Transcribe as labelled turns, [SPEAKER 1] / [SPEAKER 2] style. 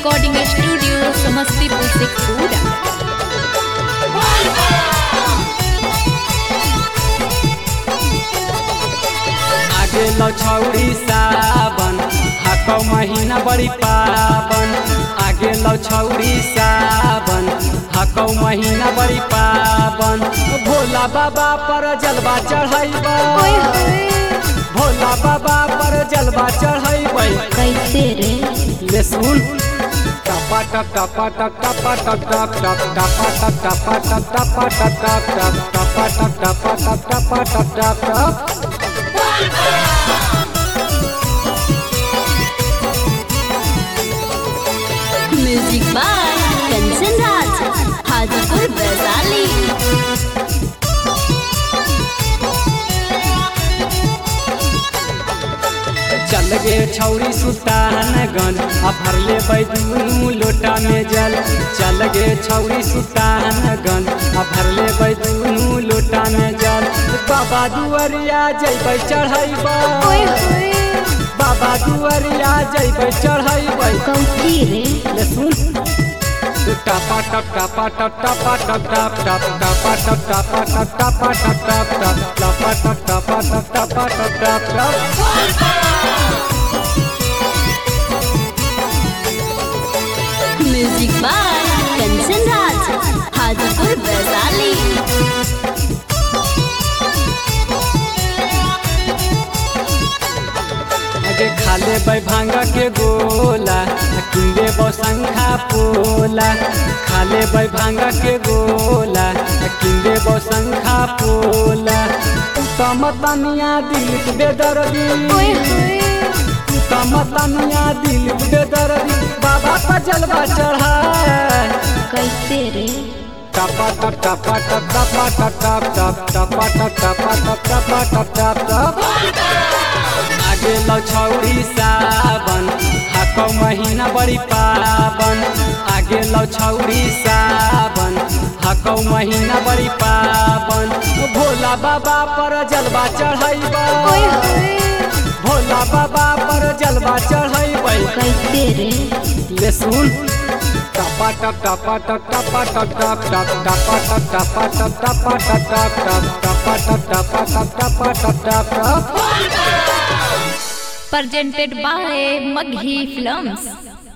[SPEAKER 1] Recording studio Samastipur से पूरा।
[SPEAKER 2] आगे लो छौड़ी सावन हाको महीना बड़ी पावन। आगे लो छौड़ी सावन हाको महीना बड़ी पावन। भोला बाबा पर जलवा चढ़ाइबा, भोला बाबा पर जलवा चढ़ाइबा।
[SPEAKER 1] कैसे रे
[SPEAKER 2] ले सुन टपा टप टपा टप टपा टप टप टप टपा टप टपा टप टपा टप टप टप टपा टप टपा टप टपा टप टप टप।
[SPEAKER 1] Music by Kanchan Raj, Hajipur Vaishali.
[SPEAKER 2] चल गे छौरी सुल्तानगंज आ भरले बैदू लोटा में जल। चल गे छौरी सुल्तानगंज आ भरले बैदू लोटा में जल। बाबा दुआरिया जइबै चढ़ैबै, बाबा दुआरिया जइबै चढ़ैबै।
[SPEAKER 1] कौची रे
[SPEAKER 2] ले सुन टपा टप टपा टप टपा टप टप टप टपा टप टपा टप टपा टप टप टप टपा टप टपा टप टपा टप टप टप।
[SPEAKER 1] Music by Kanchan Raj, Hajipur Vaishali.
[SPEAKER 2] आगे खाले बै भांगा के गोला किंदे बौसंखा पोला। खाले बै भांगा के गोला किंदे बौसंखा पोला। तमतनिया दिल बेदर्दी, तमतनिया दिल बेदर्दी। बाबा पर जलवा चढ़ा
[SPEAKER 1] कैसे रे
[SPEAKER 2] टपा टप टपा टप टपा टप टप टप टपा टप टपा टप टपा टप टप टप। आगे लो छौड़ी सावन हाको महीना बड़ी पावन। आगे लो छौड़ी सावन हाको महीना बड़ी पावन। भोला बाबा पर जलवा चढ़ाइबा, भोला बाबा पर जलवा चढ़ाइबा।
[SPEAKER 1] कैसे रे
[SPEAKER 2] ले सुन टपा टप टपा टप टपा टप टप टप टपा टप टपा टप टपा टप टप टप टपा टप टपा टप टपा टप टप टप।
[SPEAKER 1] presented by Maghi Films।